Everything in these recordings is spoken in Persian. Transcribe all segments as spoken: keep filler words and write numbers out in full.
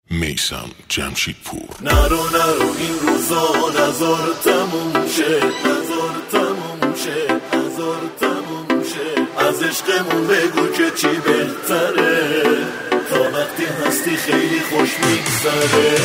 میثم جمشیدپور. نرو نرو این روزا نزار تموم شه، نزار تموم شه، نزار تموم شه. از عشقمون بگو که چی بهتره، تا وقتی هستی خیلی خوش میگذره.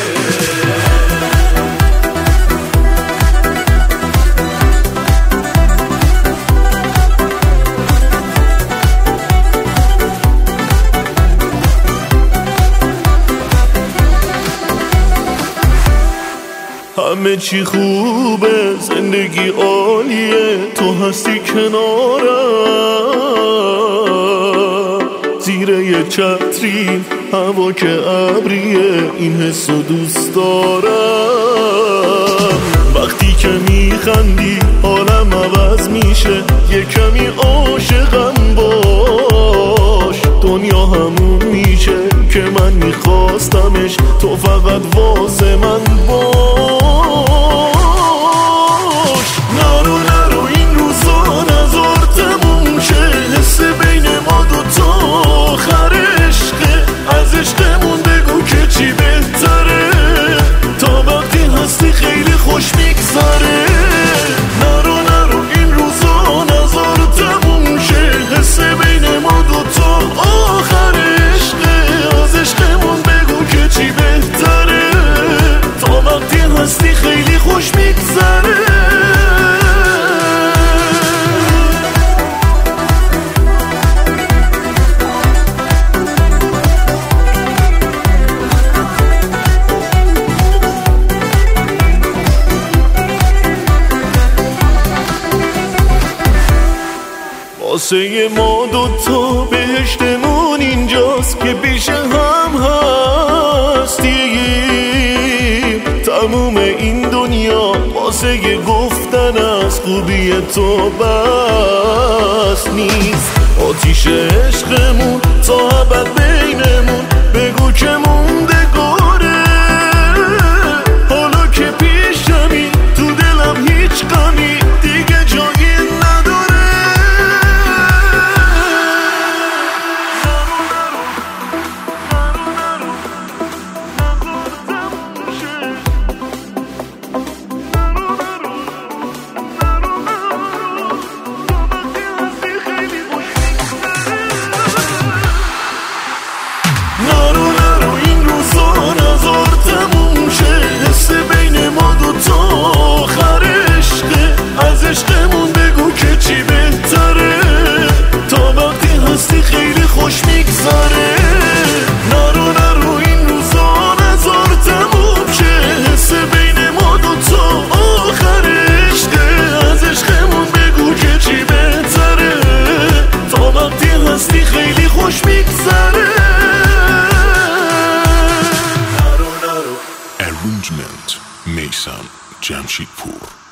همه چی خوبه، زندگی عالیه، تو هستی کنارم. زیر یه چتری هوا که ابریه، این حسو دوست دارم. وقتی که میخندی حالم عوض میشه، یه کمی عاشقم باش. دنیا همون میشه که من میخواستمش، تو فقط واسه من باش. نرو نرو این روزا نزار تموم شه، حس بین ما دوتا آخر عشقه. از عشقمون بگو که چی بهتره، تا وقتی هستی خیلی خوش میگذره. نرو نرو این روزا نزار تموم شه، حس بین ما دوتا آخر عشقه. از عشقمون بگو که چی بهتره، تا وقتی هستی خیلی خوش میگذره. واسه ما دوتا بهشتمون اینجاست که پیش هم هستیم. تموم این دنیا واسه یه گفتن از خوبی تو بس نیست. آتیش عشقمون تا ابد بینمون، بگو که موندگاره. حالا که پیشمی تو دلم هیچ غمی دیگه جایی نداره. نرو نرو این روزا نزار تموم شه، حس بین ما دوتا آخر عشقه. از عشقمون بگو که چی بهتره، تا وقتی هستی خیلی خوش میگذره. نرو نرو این روزا نزار تموم شه، حس بین ما دوتا آخر عشقه. از عشقمون بگو که چی بهتره، تا وقتی هستی خیلی خوش میگذره. Arrangement میثم جمشیدپور.